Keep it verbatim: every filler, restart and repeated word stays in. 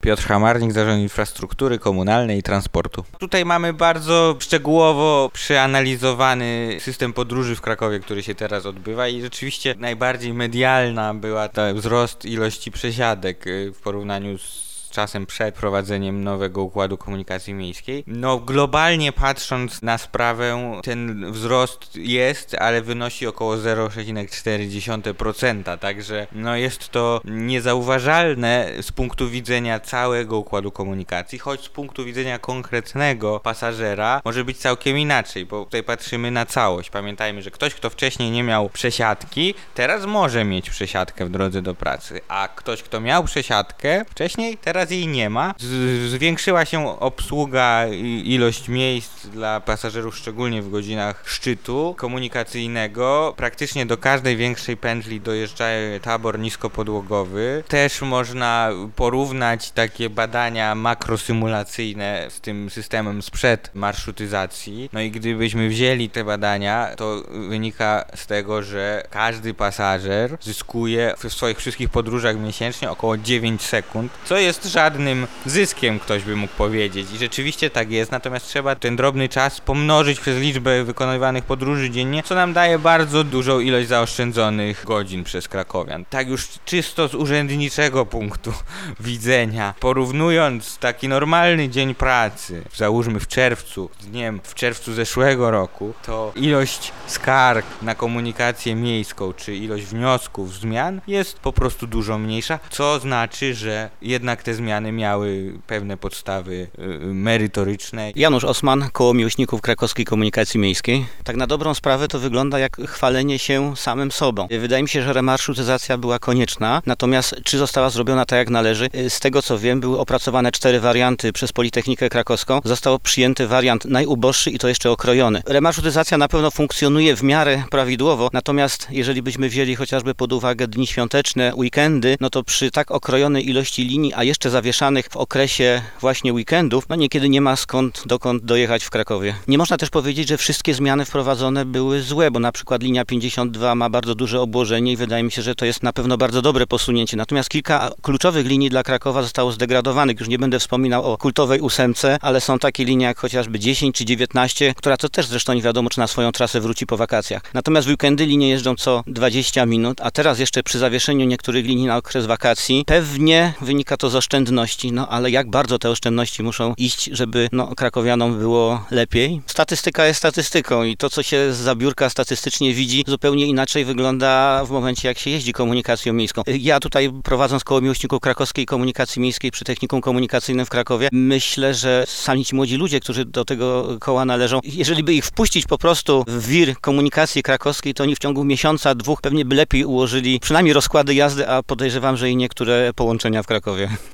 Piotr Hamarnik, Zarząd Infrastruktury Komunalnej i Transportu. Tutaj mamy bardzo szczegółowo przeanalizowany system podróży w Krakowie, który się teraz odbywa i rzeczywiście najbardziej medialna była ta wzrost ilości przesiadek w porównaniu z czasem przed wprowadzeniem nowego układu komunikacji miejskiej. No globalnie patrząc na sprawę, ten wzrost jest, ale wynosi około zero przecinek cztery procent, także no jest to niezauważalne z punktu widzenia całego układu komunikacji, choć z punktu widzenia konkretnego pasażera może być całkiem inaczej, bo tutaj patrzymy na całość. Pamiętajmy, że ktoś, kto wcześniej nie miał przesiadki, teraz może mieć przesiadkę w drodze do pracy, a ktoś, kto miał przesiadkę wcześniej, teraz jej nie ma. Z- zwiększyła się obsługa i ilość miejsc dla pasażerów, szczególnie w godzinach szczytu komunikacyjnego. Praktycznie do każdej większej pętli dojeżdża tabor niskopodłogowy. Też można porównać takie badania makrosymulacyjne z tym systemem sprzed marszutyzacji. No i gdybyśmy wzięli te badania, to wynika z tego, że każdy pasażer zyskuje w swoich wszystkich podróżach miesięcznie około dziewięć sekund, co jest żadnym zyskiem, ktoś by mógł powiedzieć. I rzeczywiście tak jest, natomiast trzeba ten drobny czas pomnożyć przez liczbę wykonywanych podróży dziennie, co nam daje bardzo dużą ilość zaoszczędzonych godzin przez krakowian. Tak już czysto z urzędniczego punktu widzenia, porównując taki normalny dzień pracy, załóżmy w czerwcu, z dniem w czerwcu zeszłego roku, to ilość skarg na komunikację miejską, czy ilość wniosków, zmian jest po prostu dużo mniejsza, co znaczy, że jednak te zmiany miały pewne podstawy y, merytoryczne. Janusz Osman, Koło Miłośników Krakowskiej Komunikacji Miejskiej. Tak na dobrą sprawę to wygląda jak chwalenie się samym sobą. Wydaje mi się, że remarszutyzacja była konieczna, natomiast czy została zrobiona tak jak należy? Z tego co wiem, były opracowane cztery warianty przez Politechnikę Krakowską. Został przyjęty wariant najuboższy i to jeszcze okrojony. Remarszutyzacja na pewno funkcjonuje w miarę prawidłowo, natomiast jeżeli byśmy wzięli chociażby pod uwagę dni świąteczne, weekendy, no to przy tak okrojonej ilości linii, a jeszcze zawieszanych w okresie właśnie weekendów, no niekiedy nie ma skąd, dokąd dojechać w Krakowie. Nie można też powiedzieć, że wszystkie zmiany wprowadzone były złe, bo na przykład linia pięćdziesiąt dwa ma bardzo duże obłożenie i wydaje mi się, że to jest na pewno bardzo dobre posunięcie. Natomiast kilka kluczowych linii dla Krakowa zostało zdegradowanych. Już nie będę wspominał o kultowej ósemce, ale są takie linie jak chociażby dziesięć czy dziewiętnaście, która to też zresztą nie wiadomo, czy na swoją trasę wróci po wakacjach. Natomiast w weekendy linie jeżdżą co dwadzieścia minut, a teraz jeszcze przy zawieszeniu niektórych linii na okres wakacji pewnie wynika to z oszczędności, no ale jak bardzo te oszczędności muszą iść, żeby no, krakowianom było lepiej. Statystyka jest statystyką i to, co się zza biurka statystycznie widzi, zupełnie inaczej wygląda w momencie, jak się jeździ komunikacją miejską. Ja tutaj, prowadząc Koło Miłośników Krakowskiej Komunikacji Miejskiej przy Technikum Komunikacyjnym w Krakowie, myślę, że sami ci młodzi ludzie, którzy do tego koła należą, jeżeli by ich wpuścić po prostu w wir komunikacji krakowskiej, to oni w ciągu miesiąca, dwóch pewnie by lepiej ułożyli przynajmniej rozkłady jazdy, a podejrzewam, że i niektóre połączenia w Krakowie.